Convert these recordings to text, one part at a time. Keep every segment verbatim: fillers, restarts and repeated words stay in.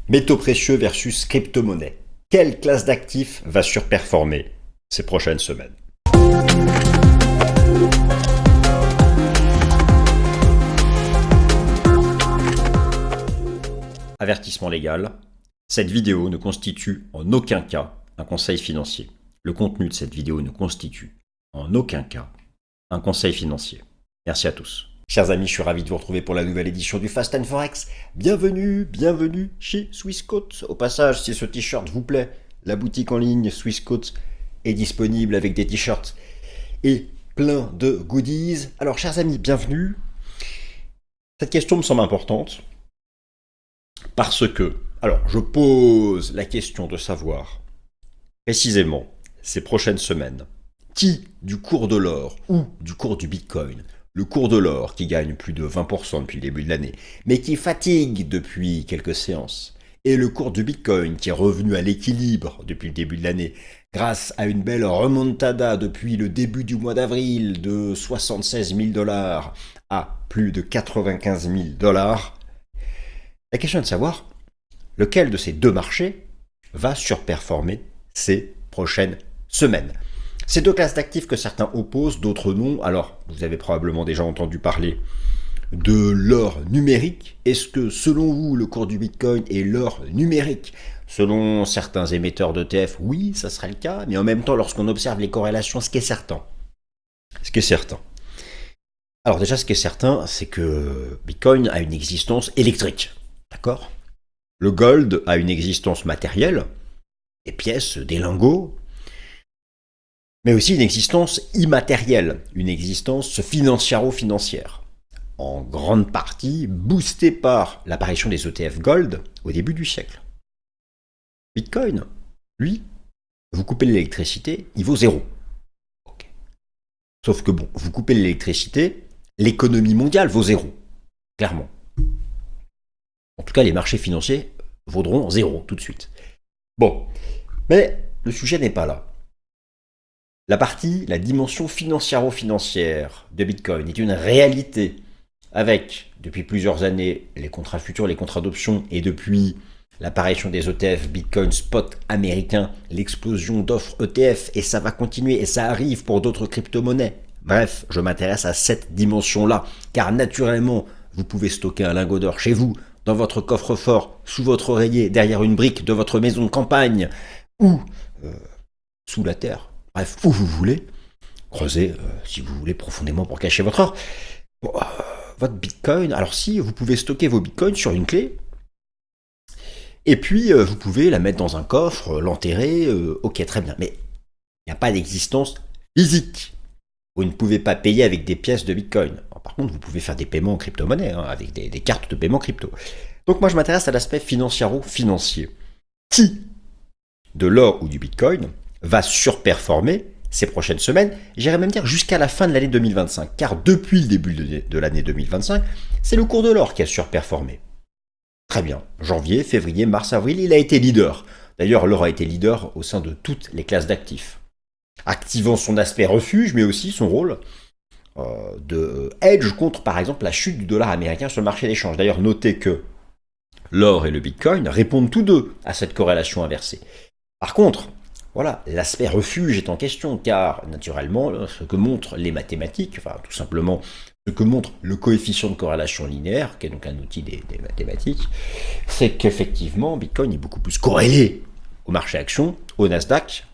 Métaux précieux versus crypto-monnaie. Quelle classe d'actifs va surperformer ces prochaines semaines? Avertissement légal. Cette vidéo ne constitue en aucun cas un conseil financier. Le contenu de cette vidéo ne constitue en aucun cas un conseil financier. Merci à tous. Chers amis, je suis ravi de vous retrouver pour la nouvelle édition du Fast and Forex. Bienvenue, bienvenue chez Swissquote. Au passage, si ce t-shirt vous plaît, la boutique en ligne Swissquote est disponible avec des t-shirts et plein de goodies. Alors, chers amis, bienvenue. Cette question me semble importante parce que, alors, je pose la question de savoir précisément ces prochaines semaines qui, du cours de l'or ou du cours du Bitcoin, le cours de l'or qui gagne plus de vingt pour cent depuis le début de l'année, mais qui fatigue depuis quelques séances, et le cours du Bitcoin qui est revenu à l'équilibre depuis le début de l'année, grâce à une belle remontada depuis le début du mois d'avril de soixante-seize mille dollars à plus de quatre-vingt-quinze mille dollars, la question est de savoir lequel de ces deux marchés va surperformer ces prochaines semaines. Ces deux classes d'actifs que certains opposent, d'autres non. Alors, vous avez probablement déjà entendu parler de l'or numérique. Est-ce que, selon vous, le cours du Bitcoin est l'or numérique? Selon certains émetteurs d'E T F, oui, ça serait le cas. Mais en même temps, lorsqu'on observe les corrélations, ce qui est certain, ce qui est certain. Alors déjà, ce qui est certain, c'est que Bitcoin a une existence électrique. D'accord? Le gold a une existence matérielle, des pièces, des lingots, mais aussi une existence immatérielle, une existence financiaro-financière, en grande partie boostée par l'apparition des E T F Gold au début du siècle. Bitcoin, lui, vous coupez l'électricité, il vaut zéro. Okay. Sauf que bon, vous coupez l'électricité, l'économie mondiale vaut zéro, clairement. En tout cas, les marchés financiers vaudront zéro tout de suite. Bon, mais le sujet n'est pas là. La partie, la dimension financiaro-financière de Bitcoin est une réalité avec, depuis plusieurs années, les contrats futurs, les contrats d'options et depuis l'apparition des E T F Bitcoin Spot américains, l'explosion d'offres E T F et ça va continuer et ça arrive pour d'autres crypto-monnaies. Bref, je m'intéresse à cette dimension-là car naturellement, vous pouvez stocker un lingot d'or chez vous, dans votre coffre-fort, sous votre oreiller, derrière une brique de votre maison de campagne ou euh, sous la terre. Bref, où vous voulez, creusez euh, si vous voulez profondément pour cacher votre or. Bon, euh, votre Bitcoin, alors si, vous pouvez stocker vos Bitcoins sur une clé, et puis euh, vous pouvez la mettre dans un coffre, l'enterrer, euh, ok, très bien, mais il n'y a pas d'existence physique. Vous ne pouvez pas payer avec des pièces de Bitcoin. Alors, par contre, vous pouvez faire des paiements en crypto-monnaie, hein, avec des, des cartes de paiement crypto. Donc moi, je m'intéresse à l'aspect financiaro-financier. Qui, de l'or ou du Bitcoin, va surperformer ces prochaines semaines, j'irais même dire jusqu'à la fin de l'année deux mille vingt-cinq, car depuis le début de, de l'année deux mille vingt-cinq, c'est le cours de l'or qui a surperformé. Très bien, janvier, février, mars, avril, il a été leader. D'ailleurs, l'or a été leader au sein de toutes les classes d'actifs, activant son aspect refuge, mais aussi son rôle euh, de hedge contre, par exemple, la chute du dollar américain sur le marché d'échange. D'ailleurs, notez que l'or et le Bitcoin répondent tous deux à cette corrélation inversée. Par contre, voilà, l'aspect refuge est en question, car naturellement, ce que montrent les mathématiques, enfin tout simplement ce que montre le coefficient de corrélation linéaire, qui est donc un outil des, des mathématiques, c'est qu'effectivement, Bitcoin est beaucoup plus corrélé au marché action, au Nasdaq,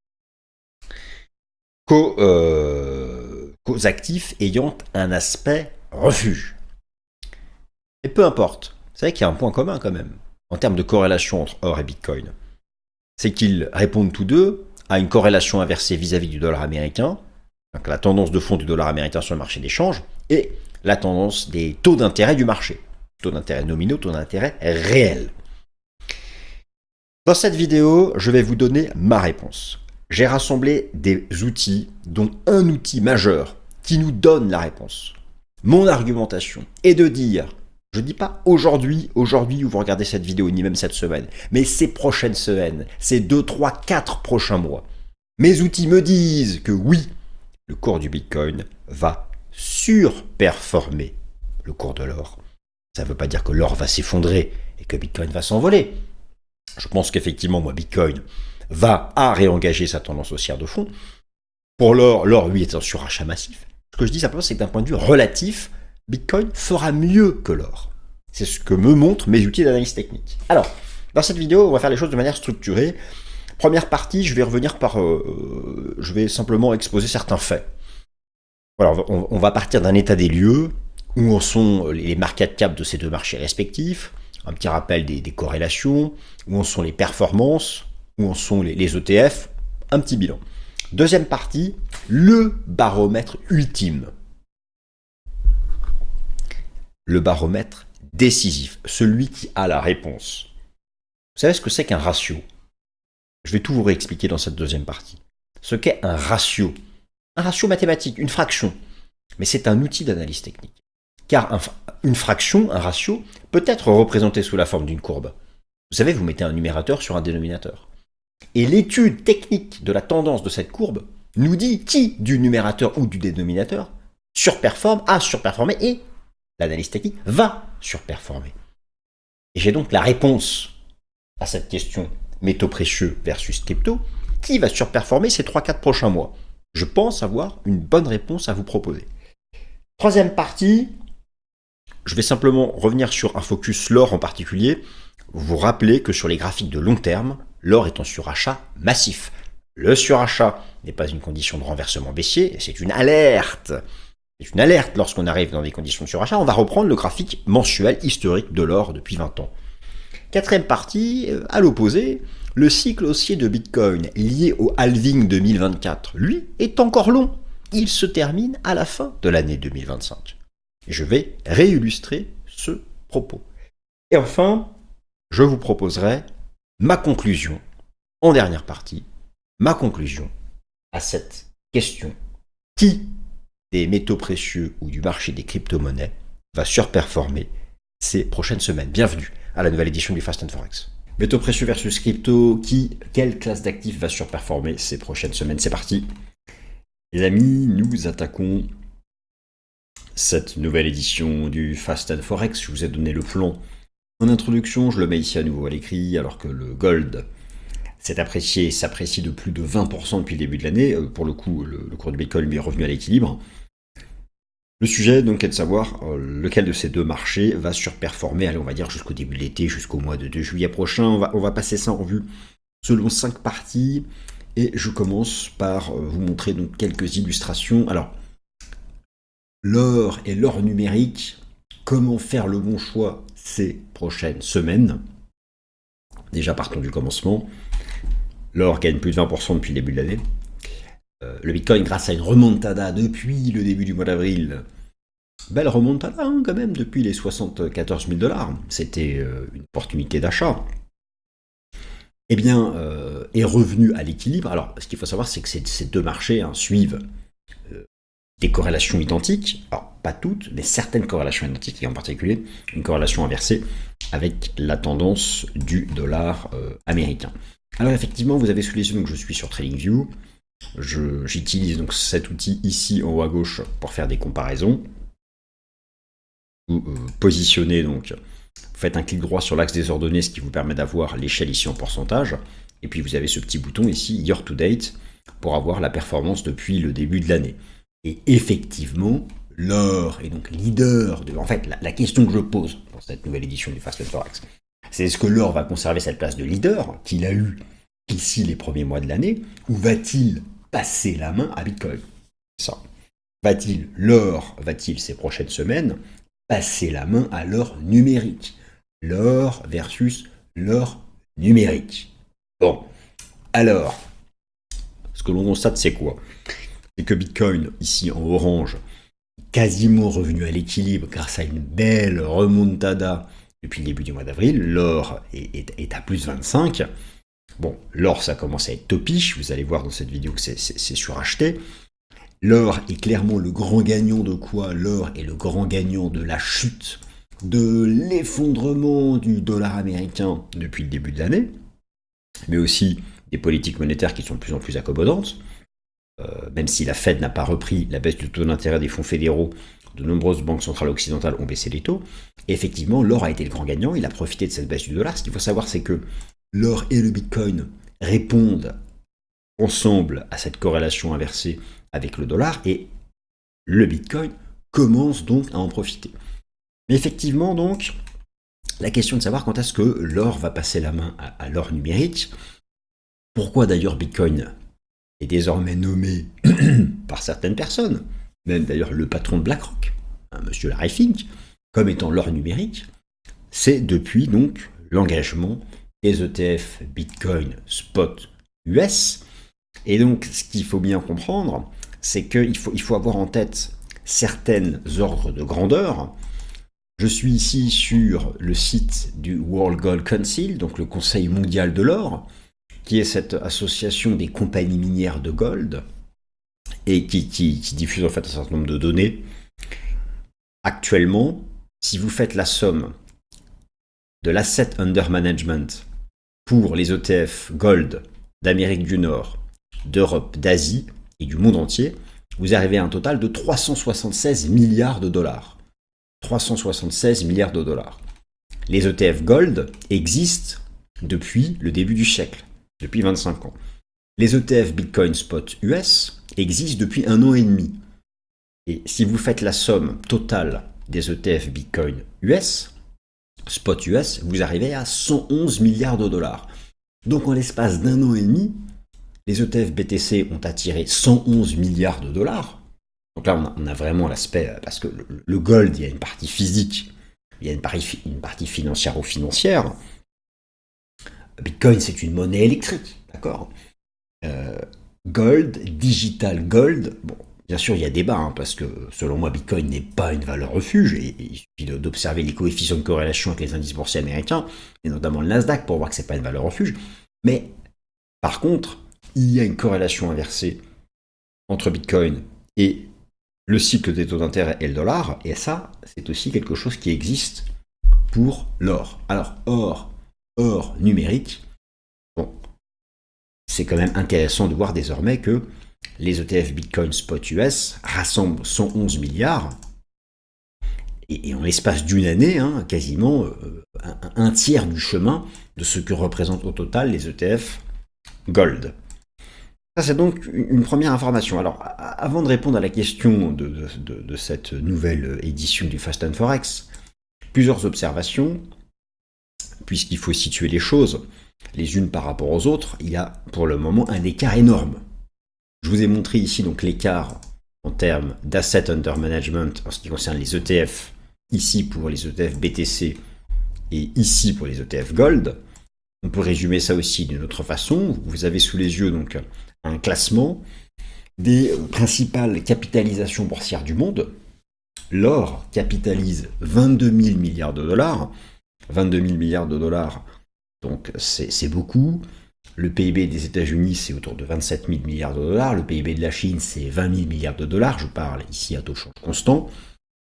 qu'aux, euh, qu'aux actifs ayant un aspect refuge. Et peu importe, vous savez qu'il y a un point commun quand même, en termes de corrélation entre or et Bitcoin. C'est qu'ils répondent tous deux à une corrélation inversée vis-à-vis du dollar américain, donc la tendance de fond du dollar américain sur le marché d'échange, et la tendance des taux d'intérêt du marché. Taux d'intérêt nominaux, taux d'intérêt réels. Dans cette vidéo, je vais vous donner ma réponse. J'ai rassemblé des outils, dont un outil majeur qui nous donne la réponse. Mon argumentation est de dire, je ne dis pas aujourd'hui, aujourd'hui où vous regardez cette vidéo, ni même cette semaine, mais ces prochaines semaines, ces deux, trois, quatre prochains mois. Mes outils me disent que oui, le cours du Bitcoin va surperformer le cours de l'or Ça ne veut pas dire que l'or va s'effondrer et que Bitcoin va s'envoler. Je pense qu'effectivement, moi, Bitcoin va à réengager sa tendance haussière de fond. Pour l'or, l'or, lui, est en surachat massif. Ce que je dis simplement, c'est que d'un point de vue relatif, Bitcoin fera mieux que l'or. C'est ce que me montrent mes outils d'analyse technique. Alors, dans cette vidéo, on va faire les choses de manière structurée. Première partie, je vais revenir par... Euh, je vais simplement exposer certains faits. Voilà, on, on va partir d'un état des lieux, où en sont les market cap de ces deux marchés respectifs, un petit rappel des, des corrélations, où en sont les performances, où en sont les, les E T F, un petit bilan. Deuxième partie, le baromètre ultime. Le baromètre décisif, celui qui a la réponse. Vous savez ce que c'est qu'un ratio? Je vais tout vous réexpliquer dans cette deuxième partie. Ce qu'est un ratio. Un ratio mathématique, une fraction. Mais c'est un outil d'analyse technique. Car un, une fraction, un ratio, peut être représenté sous la forme d'une courbe. Vous savez, vous mettez un numérateur sur un dénominateur. Et l'étude technique de la tendance de cette courbe nous dit qui du numérateur ou du dénominateur surperforme, a surperformé et l'analyse technique va surperformer. Et j'ai donc la réponse à cette question métaux précieux versus crypto. Qui va surperformer ces trois quatre prochains mois? Je pense avoir une bonne réponse à vous proposer. Troisième partie, je vais simplement revenir sur un focus l'or en particulier. Vous vous rappelez que sur les graphiques de long terme, l'or est en surachat massif. Le surachat n'est pas une condition de renversement baissier, c'est une alerte. C'est une alerte lorsqu'on arrive dans des conditions de surachat. On va reprendre le graphique mensuel historique de l'or depuis vingt ans. Quatrième partie, à l'opposé, le cycle haussier de Bitcoin lié au halving deux mille vingt-quatre, lui, est encore long. Il se termine à la fin de l'année deux mille vingt-cinq. Je vais réillustrer ce propos. Et enfin, je vous proposerai ma conclusion, en dernière partie, ma conclusion à cette question. Qui des métaux précieux ou du marché des crypto-monnaies va surperformer ces prochaines semaines? Bienvenue à la nouvelle édition du Fast and Forex. Métaux précieux versus crypto, qui, quelle classe d'actifs va surperformer ces prochaines semaines? C'est parti. Les amis, nous attaquons cette nouvelle édition du Fast and Forex. Je vous ai donné le plan en introduction, je le mets ici à nouveau à l'écrit, alors que le gold s'est apprécié et s'apprécie de plus de vingt pour cent depuis le début de l'année. Pour le coup, le, le cours du Bitcoin lui est revenu à l'équilibre. Le sujet donc est de savoir euh, lequel de ces deux marchés va surperformer, allez, on va dire jusqu'au début de l'été, jusqu'au mois de, de juillet prochain. On va, on va passer ça en vue selon cinq parties. Et je commence par euh, vous montrer donc quelques illustrations. Alors, l'or et l'or numérique, comment faire le bon choix ces prochaines semaines? Déjà, partons du commencement. L'or gagne plus de vingt pour cent depuis le début de l'année. Euh, le Bitcoin, grâce à une remontada depuis le début du mois d'avril, belle remontada hein, quand même, depuis les soixante-quatorze mille dollars. C'était euh, une opportunité d'achat. Eh bien, euh, est revenu à l'équilibre. Alors, ce qu'il faut savoir, c'est que ces, ces deux marchés hein, suivent euh, des corrélations identiques. Alors, pas toutes, mais certaines corrélations identiques, et en particulier une corrélation inversée avec la tendance du dollar euh, américain. Alors, effectivement, vous avez sous les yeux, donc je suis sur TradingView. Je, j'utilise donc cet outil ici en haut à gauche pour faire des comparaisons. Vous euh, positionnez donc. Vous faites un clic droit sur l'axe des ordonnées, ce qui vous permet d'avoir l'échelle ici en pourcentage. Et puis vous avez ce petit bouton ici, Year to Date, pour avoir la performance depuis le début de l'année. Et effectivement, l'or est donc leader de... En fait, la, la question que je pose dans cette nouvelle édition du Fast and Forex, c'est est-ce que l'or va conserver cette place de leader qu'il a eu ici les premiers mois de l'année, ou va-t-il passer la main à Bitcoin? Ça. Va-t-il, l'or, va-t-il ces prochaines semaines passer la main à l'or numérique? L'or versus l'or numérique. Bon, alors, ce que l'on constate, c'est quoi? C'est que Bitcoin, ici en orange, quasiment revenu à l'équilibre grâce à une belle remontada depuis le début du mois d'avril. L'or est, est, est à plus vingt-cinq. Bon, l'or, ça commence à être topiche. Vous allez voir dans cette vidéo que c'est, c'est, c'est suracheté. L'or est clairement le grand gagnant de quoi? L'or est le grand gagnant de la chute, de l'effondrement du dollar américain depuis le début de l'année, mais aussi des politiques monétaires qui sont de plus en plus accommodantes. Euh, même si la Fed n'a pas repris la baisse du taux d'intérêt des fonds fédéraux, de nombreuses banques centrales occidentales ont baissé les taux. Et effectivement, l'or a été le grand gagnant, il a profité de cette baisse du dollar. Ce qu'il faut savoir, c'est que l'or et le Bitcoin répondent ensemble à cette corrélation inversée avec le dollar, et le Bitcoin commence donc à en profiter. Mais effectivement, donc, la question de savoir quand est-ce que l'or va passer la main à, à l'or numérique, pourquoi d'ailleurs Bitcoin est désormais nommé par certaines personnes, même d'ailleurs le patron de BlackRock, hein, monsieur Larry Fink, comme étant l'or numérique, c'est depuis donc l'engagement des E T F Bitcoin Spot U S. Et donc, ce qu'il faut bien comprendre, c'est qu'il faut, il faut avoir en tête certains ordres de grandeur. Je suis ici sur le site du World Gold Council, donc le Conseil mondial de l'or, qui est cette association des compagnies minières de gold, et qui, qui, qui diffuse en fait un certain nombre de données. Actuellement, si vous faites la somme de l'asset under management pour les E T F gold d'Amérique du Nord, d'Europe, d'Asie et du monde entier, vous arrivez à un total de trois cent soixante-seize milliards de dollars. trois cent soixante-seize milliards de dollars. Les E T F Gold existent depuis le début du siècle, depuis vingt-cinq ans. Les E T F Bitcoin Spot U S existent depuis un an et demi. Et si vous faites la somme totale des E T F Bitcoin U S, Spot U S, vous arrivez à cent onze milliards de dollars. Donc en l'espace d'un an et demi, les E T F B T C ont attiré cent onze milliards de dollars. Donc là, on a, on a vraiment l'aspect, parce que le, le gold, il y a une partie physique, il y a une partie, une partie financière-financière. Bitcoin, c'est une monnaie électrique, d'accord euh, Gold, digital gold, bon, bien sûr, il y a débat, hein, parce que selon moi, Bitcoin n'est pas une valeur refuge, et, et il suffit d'observer les coefficients de corrélation avec les indices boursiers américains, et notamment le Nasdaq, pour voir que c'est pas une valeur refuge. Mais, par contre, il y a une corrélation inversée entre Bitcoin et le cycle des taux d'intérêt et le dollar, et ça, c'est aussi quelque chose qui existe pour l'or. Alors, or, or numérique, bon, c'est quand même intéressant de voir désormais que les E T F Bitcoin Spot U S rassemblent cent onze milliards, et, et en l'espace d'une année, hein, quasiment euh, un, un tiers du chemin de ce que représentent au total les E T F Gold. Ça, c'est donc une première information. Alors, avant de répondre à la question de, de, de, de cette nouvelle édition du Fast and Forex, plusieurs observations, puisqu'il faut situer les choses les unes par rapport aux autres. Il y a pour le moment un écart énorme. Je vous ai montré ici donc l'écart en termes d'asset under management en ce qui concerne les E T F, ici pour les E T F B T C et ici pour les E T F Gold. On peut résumer ça aussi d'une autre façon. Vous avez sous les yeux donc un classement des principales capitalisations boursières du monde. L'or capitalise vingt-deux mille milliards de dollars. vingt-deux mille milliards de dollars, donc c'est, c'est beaucoup. Le P I B des États-Unis, c'est autour de vingt-sept mille milliards de dollars. Le P I B de la Chine, c'est vingt mille milliards de dollars. Je parle ici à taux de change constant.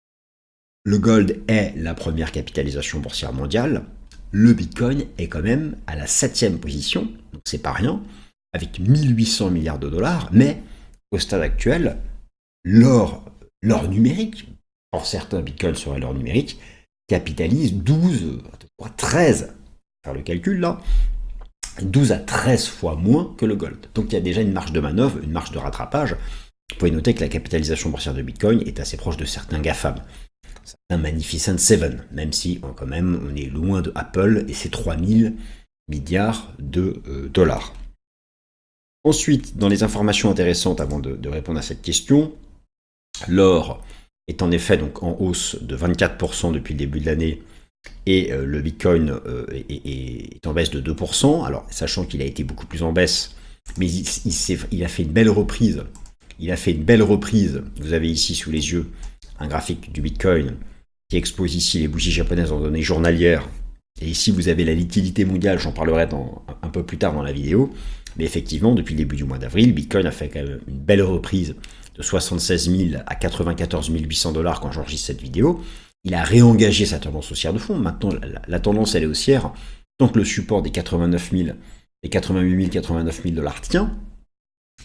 Le gold est la première capitalisation boursière mondiale. Le Bitcoin est quand même à la septième position, donc c'est pas rien, avec mille huit cents milliards de dollars, mais au stade actuel, l'or, l'or numérique, pour certains Bitcoin serait l'or numérique, capitalise douze, treize, faire le calcul là, douze à treize fois moins que le gold. Donc il y a déjà une marge de manœuvre, une marge de rattrapage. Vous pouvez noter que la capitalisation boursière de Bitcoin est assez proche de certains GAFAM. Un Magnificent Seven, même si quand même on est loin de Apple et ses trois mille milliards de euh, dollars. Ensuite, dans les informations intéressantes avant de, de répondre à cette question, l'or est en effet donc en hausse de vingt-quatre pour cent depuis le début de l'année et euh, le Bitcoin euh, est, est, est en baisse de deux pour cent. Alors, sachant qu'il a été beaucoup plus en baisse, mais il, il, il a fait une belle reprise. Il a fait une belle reprise. Vous avez ici sous les yeux un graphique du Bitcoin qui expose ici les bougies japonaises en données journalières. Et ici, vous avez la liquidité mondiale, j'en parlerai dans, un peu plus tard dans la vidéo. Mais effectivement, depuis le début du mois d'avril, Bitcoin a fait quand même une belle reprise de soixante-seize mille à quatre-vingt-quatorze mille huit cents dollars quand j'enregistre cette vidéo. Il a réengagé sa tendance haussière de fond. Maintenant, la, la tendance, elle est haussière. Tant que le support des quatre-vingt-neuf mille et quatre-vingt-huit mille, quatre-vingt-neuf mille dollars tient.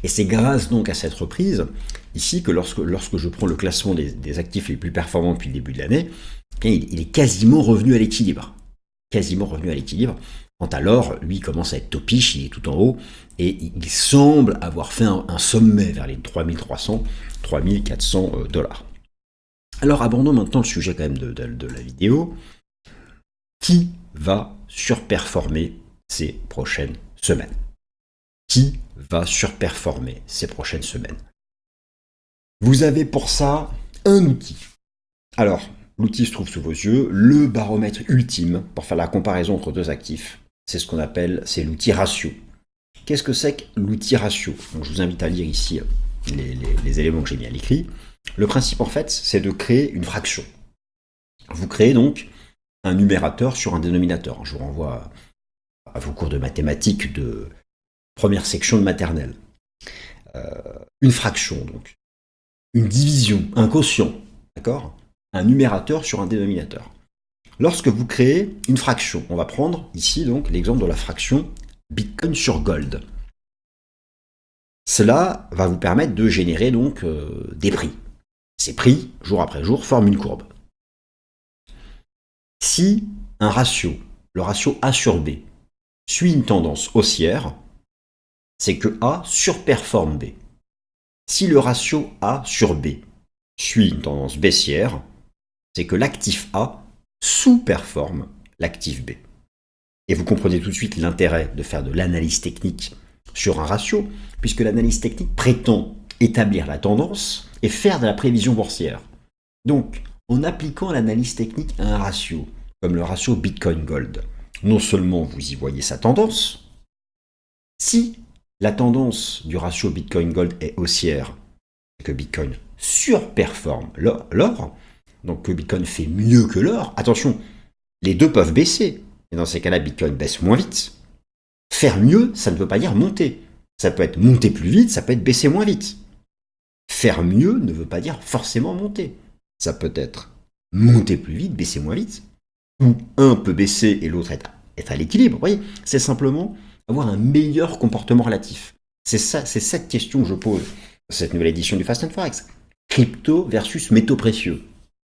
Et c'est grâce donc à cette reprise, ici, que lorsque, lorsque je prends le classement des, des actifs les plus performants depuis le début de l'année, il, il est quasiment revenu à l'équilibre. Quasiment revenu à l'équilibre. Quant à l'or, lui, commence à être topiche, il est tout en haut, et il semble avoir fait un, un sommet vers les trois mille trois cents, trois mille quatre cents dollars. Alors abordons maintenant le sujet quand même de, de, de la vidéo. Qui va surperformer ces prochaines semaines? Qui va surperformer ces prochaines semaines? Vous avez pour ça un outil. Alors, l'outil se trouve sous vos yeux, le baromètre ultime pour faire la comparaison entre deux actifs. C'est ce qu'on appelle, c'est l'outil ratio. Qu'est-ce que c'est que l'outil ratio? Donc, je vous invite à lire ici les, les, les éléments que j'ai mis à l'écrit. Le principe, en fait, c'est de créer une fraction. Vous créez donc un numérateur sur un dénominateur. Je vous renvoie à vos cours de mathématiques de première section de maternelle. Euh, une fraction, donc. Une division, un quotient, d'accord? Un numérateur sur un dénominateur. Lorsque vous créez une fraction, on va prendre ici donc l'exemple de la fraction Bitcoin sur Gold. Cela va vous permettre de générer donc euh, des prix. Ces prix, jour après jour, forment une courbe. Si un ratio, le ratio A sur B, suit une tendance haussière, c'est que A surperforme B. Si le ratio A sur B suit une tendance baissière, c'est que l'actif A sous-performe l'actif B. Et vous comprenez tout de suite l'intérêt de faire de l'analyse technique sur un ratio, puisque l'analyse technique prétend établir la tendance et faire de la prévision boursière. Donc, en appliquant l'analyse technique à un ratio, comme le ratio Bitcoin-Gold, non seulement vous y voyez sa tendance, si la tendance du ratio Bitcoin-Gold est haussière, que Bitcoin surperforme l'or, donc que Bitcoin fait mieux que l'or, attention, les deux peuvent baisser, et dans ces cas-là, Bitcoin baisse moins vite. Faire mieux, ça ne veut pas dire monter. Ça peut être monter plus vite, ça peut être baisser moins vite. Faire mieux ne veut pas dire forcément monter. Ça peut être monter plus vite, baisser moins vite, ou un peut baisser et l'autre être, être à l'équilibre. Vous voyez, c'est simplement avoir un meilleur comportement relatif. C'est ça, c'est cette question que je pose dans cette nouvelle édition du Fast and Forex. Crypto versus métaux précieux.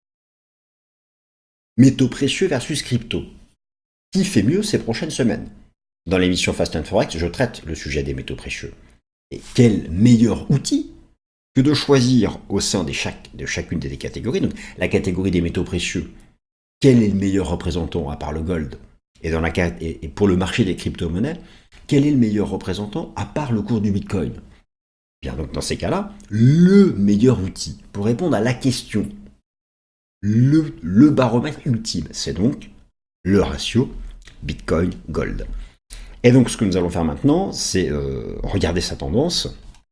Métaux précieux versus crypto. Qui fait mieux ces prochaines semaines? Dans l'émission Fast and Forex, je traite le sujet des métaux précieux. Et quel meilleur outil que de choisir au sein de, chaque, de chacune des catégories, donc la catégorie des métaux précieux, quel est le meilleur représentant à part le gold, et, dans la, et, et pour le marché des crypto-monnaies, quel est le meilleur représentant à part le cours du Bitcoin? Bien, donc dans ces cas-là, le meilleur outil pour répondre à la question, le, le baromètre ultime, c'est donc le ratio Bitcoin-Gold. Et donc ce que nous allons faire maintenant, c'est euh, regarder sa tendance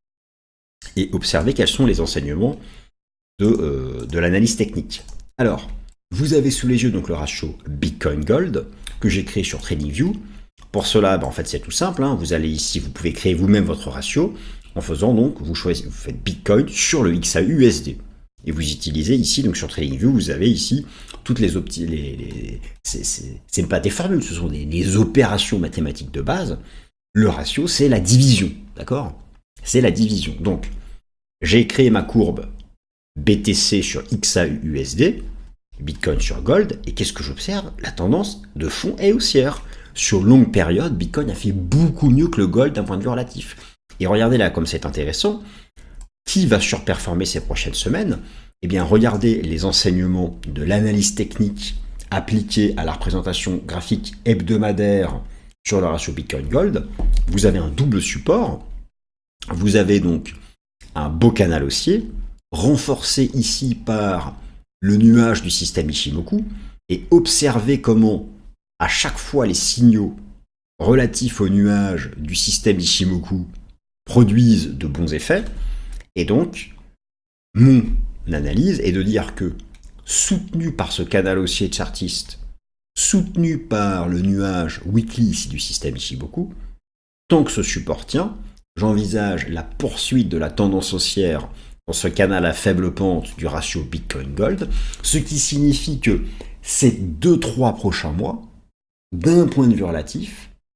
et observer quels sont les enseignements de, euh, de l'analyse technique. Alors, vous avez sous les yeux donc le ratio Bitcoin-Gold que j'ai créé sur TradingView. Pour cela, ben, en fait, c'est tout simple. Hein. Vous allez ici, vous pouvez créer vous-même votre ratio en faisant donc, vous choisissez, vous faites Bitcoin sur le X A U U S D. Et vous utilisez ici, donc sur TradingView, vous avez ici toutes les opti- les, les c'est, c'est, c'est pas des formules, ce sont des, des opérations mathématiques de base. Le ratio, c'est la division, d'accord? C'est la division. Donc, j'ai créé ma courbe B T C sur X A U U S D, Bitcoin sur Gold, et qu'est-ce que j'observe? La tendance de fond est haussière. Sur longue période, Bitcoin a fait beaucoup mieux que le Gold d'un point de vue relatif. Et regardez là, comme c'est intéressant, qui va surperformer ces prochaines semaines? Eh bien, regardez les enseignements de l'analyse technique appliquée à la représentation graphique hebdomadaire sur le ratio Bitcoin-Gold. Vous avez un double support. Vous avez donc un beau canal haussier, renforcé ici par le nuage du système Ichimoku, et observez comment, à chaque fois, les signaux relatifs au nuage du système Ichimoku produisent de bons effets. Et donc, mon analyse est de dire que, soutenu par ce canal haussier chartiste, soutenu par le nuage weekly ici du système Ichimoku, tant que ce support tient, j'envisage la poursuite de la tendance haussière dans ce canal à faible pente du ratio Bitcoin-Gold, ce qui signifie que ces deux trois prochains mois, d'un point de vue relatif,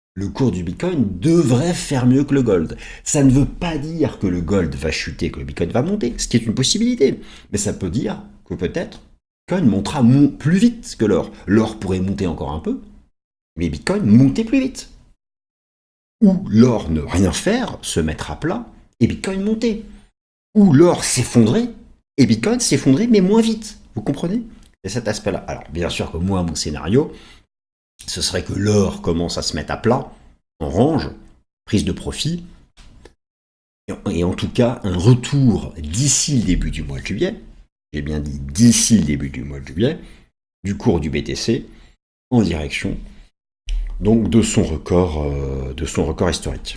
le cours du Bitcoin devrait faire mieux que le gold. Ça ne veut pas dire que le gold va chuter, que le Bitcoin va monter, ce qui est une possibilité. Mais ça peut dire que peut-être Bitcoin montera plus vite que l'or. L'or pourrait monter encore un peu, mais Bitcoin monter plus vite. Ou l'or ne rien faire, se mettre à plat, et Bitcoin monter. Ou l'or s'effondrer, et Bitcoin s'effondrer, mais moins vite. Vous comprenez? C'est cet aspect-là. Alors, bien sûr que moi, mon scénario, ce serait que l'or commence à se mettre à plat, en range, prise de profit, et en tout cas, un retour d'ici le début du mois de juillet, j'ai bien dit d'ici le début du mois de juillet, du cours du B T C, en direction donc de son record, euh, de son record historique.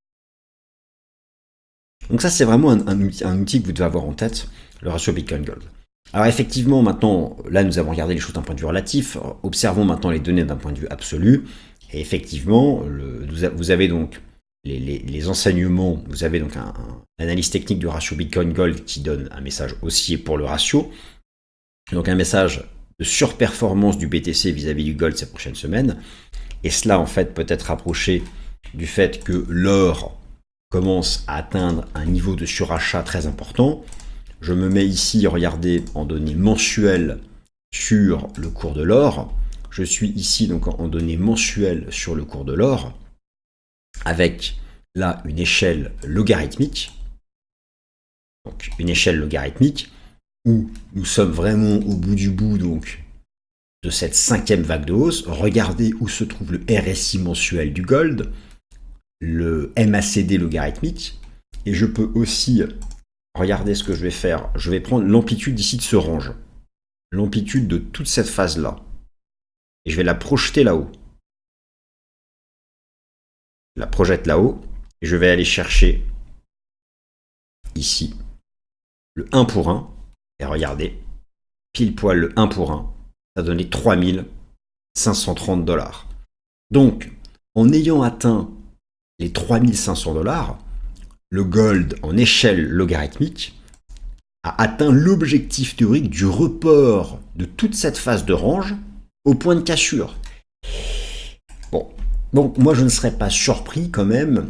Donc ça, c'est vraiment un, un, un outil que vous devez avoir en tête, le ratio Bitcoin-Gold. Alors effectivement, maintenant, là, nous avons regardé les choses d'un point de vue relatif. Observons maintenant les données d'un point de vue absolu. Et effectivement, le, vous avez donc les, les, les enseignements, vous avez donc un, un analyse technique du ratio Bitcoin-Gold qui donne un message haussier pour le ratio. Donc un message de surperformance du B T C vis-à-vis du Gold ces prochaines semaines. Et cela, en fait, peut être rapproché du fait que l'or commence à atteindre un niveau de surachat très important. Je me mets ici, regardez, en données mensuelles sur le cours de l'or. Je suis ici donc en données mensuelles sur le cours de l'or, avec là une échelle logarithmique. Donc une échelle logarithmique où nous sommes vraiment au bout du bout donc de cette cinquième vague de hausse. Regardez où se trouve le R S I mensuel du gold, le M A C D logarithmique, et je peux aussi regarder ce que je vais faire. Je vais prendre l'amplitude ici de ce range, l'amplitude de toute cette phase-là, et je vais la projeter là-haut. Je la projette là-haut, et je vais aller chercher ici le un pour un, et regardez, pile poil le un pour un, ça a donné trois mille cinq cent trente dollars. Donc, en ayant atteint les trois mille cinq cents dollars, le gold en échelle logarithmique a atteint l'objectif théorique du report de toute cette phase de range au point de cassure. Bon, donc moi je ne serais pas surpris quand même.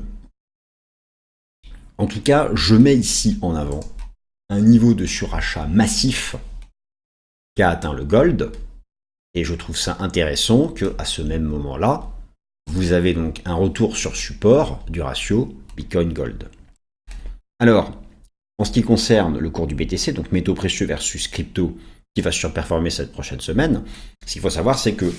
En tout cas, je mets ici en avant un niveau de surachat massif qu'a atteint le gold, et je trouve ça intéressant qu'à ce même moment-là, vous avez donc un retour sur support du ratio Bitcoin-Gold. Alors, en ce qui concerne le cours du B T C, donc métaux précieux versus crypto, qui va surperformer cette prochaine semaine, ce qu'il faut savoir, c'est que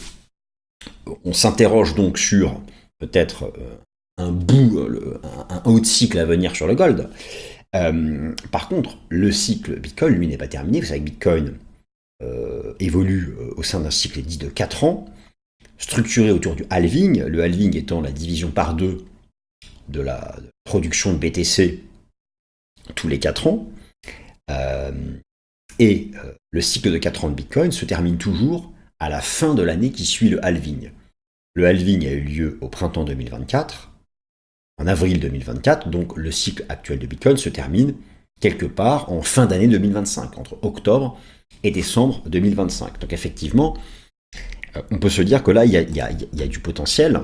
on s'interroge donc sur peut-être un bout, un haut de cycle à venir sur le gold. Euh, par contre, le cycle Bitcoin, lui, n'est pas terminé. Vous savez que Bitcoin euh, évolue au sein d'un cycle dit de quatre ans, structuré autour du halving, le halving étant la division par deux de la production de B T C tous les quatre ans. Euh, et euh, le cycle de quatre ans de Bitcoin se termine toujours à la fin de l'année qui suit le halving. Le halving a eu lieu au printemps deux mille vingt-quatre, en avril deux mille vingt-quatre, donc le cycle actuel de Bitcoin se termine quelque part en fin d'année deux mille vingt-cinq, entre octobre et décembre deux mille vingt-cinq. Donc effectivement, on peut se dire que là, il y a, il y a, il y a du potentiel.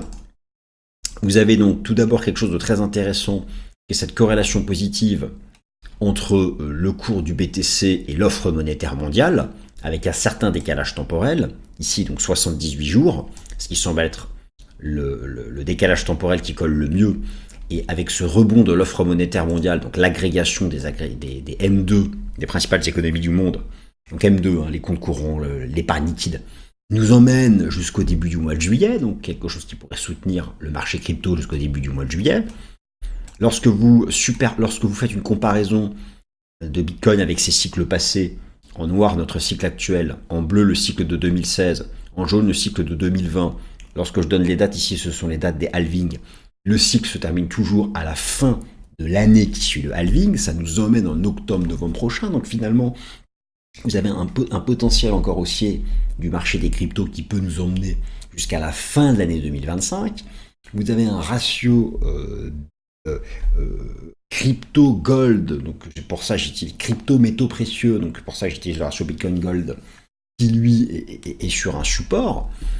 Vous avez donc tout d'abord quelque chose de très intéressant, qui est cette corrélation positive entre le cours du B T C et l'offre monétaire mondiale, avec un certain décalage temporel, ici donc soixante-dix-huit jours, ce qui semble être le, le, le décalage temporel qui colle le mieux, et avec ce rebond de l'offre monétaire mondiale, donc l'agrégation des, agré des, des M deux, des principales économies du monde, donc M deux, hein, les comptes courants, l'épargne liquide, nous emmène jusqu'au début du mois de juillet, donc quelque chose qui pourrait soutenir le marché crypto jusqu'au début du mois de juillet. Lorsque vous, super, lorsque vous faites une comparaison de Bitcoin avec ses cycles passés, en noir notre cycle actuel, en bleu le cycle de deux mille seize, en jaune le cycle de deux mille vingt, lorsque je donne les dates ici, ce sont les dates des halvings, le cycle se termine toujours à la fin de l'année qui suit le halving, ça nous emmène en octobre-novembre prochain, donc finalement, vous avez un, un potentiel encore haussier du marché des cryptos qui peut nous emmener jusqu'à la fin de l'année deux mille vingt-cinq. Vous avez un ratio euh, euh, euh, crypto-gold, donc pour ça j'utilise crypto-métaux précieux, donc pour ça j'utilise le ratio Bitcoin-Gold, qui lui est, est, est sur un support.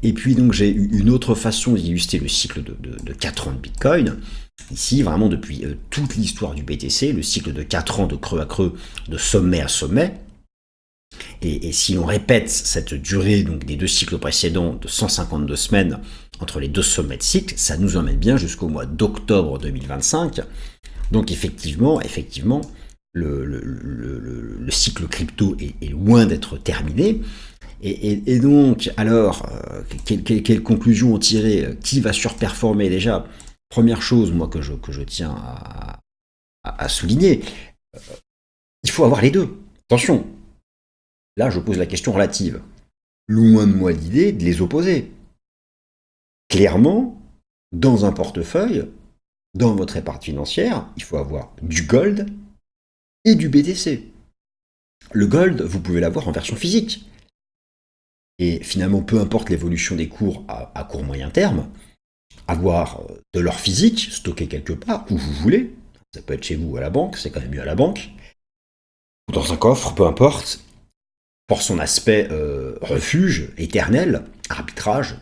Et puis donc j'ai une autre façon d'illustrer le cycle de, de, de quatre ans de Bitcoin. Ici, vraiment depuis euh, toute l'histoire du B T C, le cycle de quatre ans de creux à creux, de sommet à sommet. Et, et si l'on répète cette durée donc, des deux cycles précédents de cent cinquante-deux semaines entre les deux sommets de cycle, ça nous emmène bien jusqu'au mois d'octobre deux mille vingt-cinq. Donc effectivement, effectivement le, le, le, le, le cycle crypto est, est loin d'être terminé. Et, et, et donc, alors, euh, quelle, quelle, quelle conclusion en tirer? Qui va surperformer déjà? Première chose, moi, que je, que je tiens à, à, à souligner, euh, il faut avoir les deux. Attention, là, je pose la question relative. Loin de moi l'idée de les opposer. Clairement, dans un portefeuille, dans votre épargne financière, il faut avoir du gold et du B T C. Le gold, vous pouvez l'avoir en version physique. Et finalement, peu importe l'évolution des cours à, à court moyen terme, avoir de l'or physique stocké quelque part, où vous voulez, ça peut être chez vous ou à la banque, c'est quand même mieux à la banque, ou dans un coffre, peu importe, pour son aspect euh, refuge, éternel, arbitrage,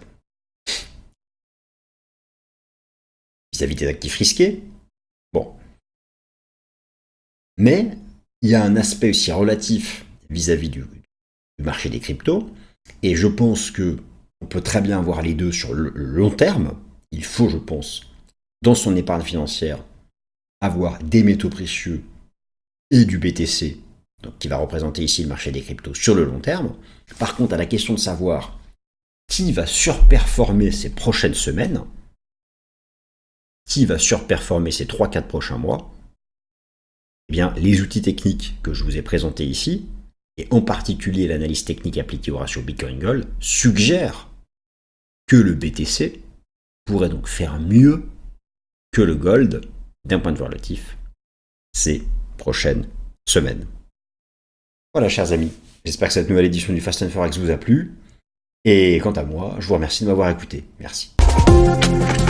vis-à-vis des actifs risqués. Bon. Mais il y a un aspect aussi relatif vis-à-vis du, du marché des cryptos, et je pense que on peut très bien avoir les deux sur le long terme. Il faut, je pense, dans son épargne financière, avoir des métaux précieux et du B T C, donc qui va représenter ici le marché des cryptos sur le long terme. Par contre, à la question de savoir qui va surperformer ces prochaines semaines, qui va surperformer ces trois quatre prochains mois, eh bien, les outils techniques que je vous ai présentés ici, et en particulier l'analyse technique appliquée au ratio Bitcoin-Gold, suggèrent que le B T C pourrait donc faire mieux que le Gold d'un point de vue relatif ces prochaines semaines. Voilà, chers amis, j'espère que cette nouvelle édition du Fast and Forex vous a plu. Et quant à moi, je vous remercie de m'avoir écouté. Merci.